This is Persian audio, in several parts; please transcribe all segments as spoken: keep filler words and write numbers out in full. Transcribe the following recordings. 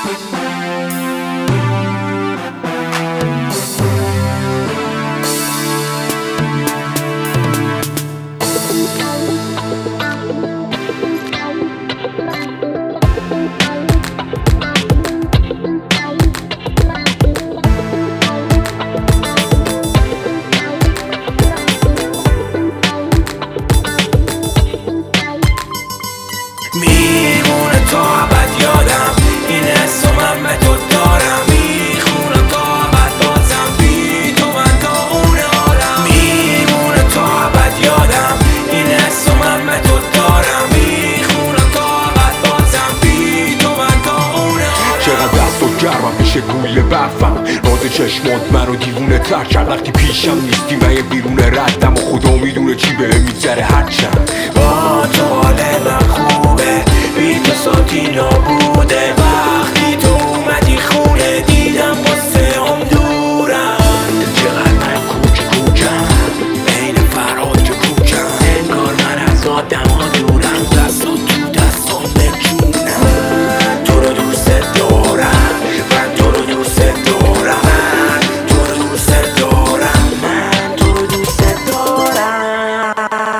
میمونه تا ابد یادم این حس و من به تو دارم. میخونم تا ابد بازم بی تو من تا اون عالم. میمونه تا ابد یادم این حس و من به تو دارم. میخونم تا ابد بازم بی تو من تا اون عالم. چقدر دست و گرمم میشه گویل برفم. ناز چشمات منو دیوونه تر کرد وقتی پیشم نیستی. من یه بیرون ردم و خدا میدونه چی بهم میگذره هرچند با تو حال من خوبه بی تو صوتی نابوده. وقتی تو اومدی خونه دیدم واسه هم دورم. چقدر من کوک کوکم بین فرهاد و کوکم. انگار من از آدم ها دورم. دست و تو دستم نجونم. تو رو دوست دارم من تو رو دوست دارم. من تو رو دوست دارم. من تو رو دوست دارم.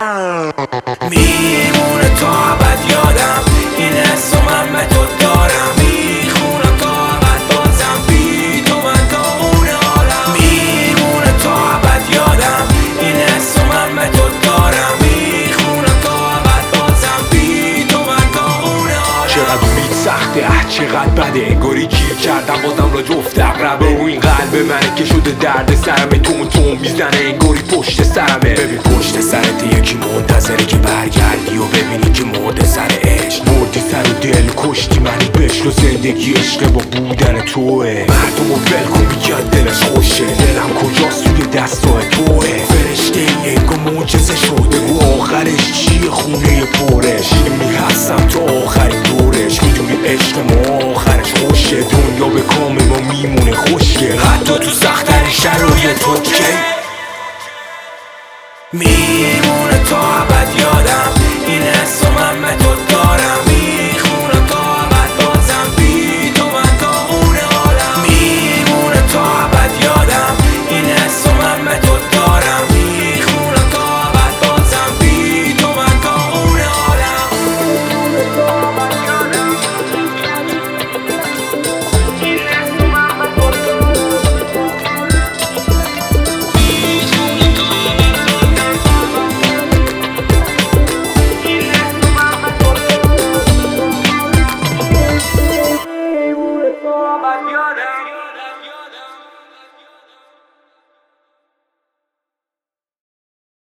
میمونه تا ابد یادم این حس و من به تو دارم. میخونم تا ابد بازم بی تو من تا اون عالم. میمونه تا ابد یادم این حس و من به تو دارم. میخونم تا ابد بازم بی تو من تا اون عالم. چقدر امید سخته اه چقدر بده. انگاری گیر کردم بازم را جفت اقربه. و این قلب منه که شده درد سرمه. تون تون میزنه انگاری پشت سرمه. ببین پشت سرت یکی منتظره که برگردی و ببینی که مرده سر عشق. مردی سر و دل کشتی منی بشل و زندگی عشق با بودن توه. مردم و ول کن میگن دلش خوشه. دلم کجاست توی دستای توه. فرشته انگار معجزه شده و آخرش چیه خونه پرش. اینی هستم تا آخرین دورش. میدونی عشق ما آخرش خوشه. دنیا به کام ما میمونه خوشگل حتی تو سخت‌ترین شرایط اوکی. میمونه تا ابد یادم این حس و من به تو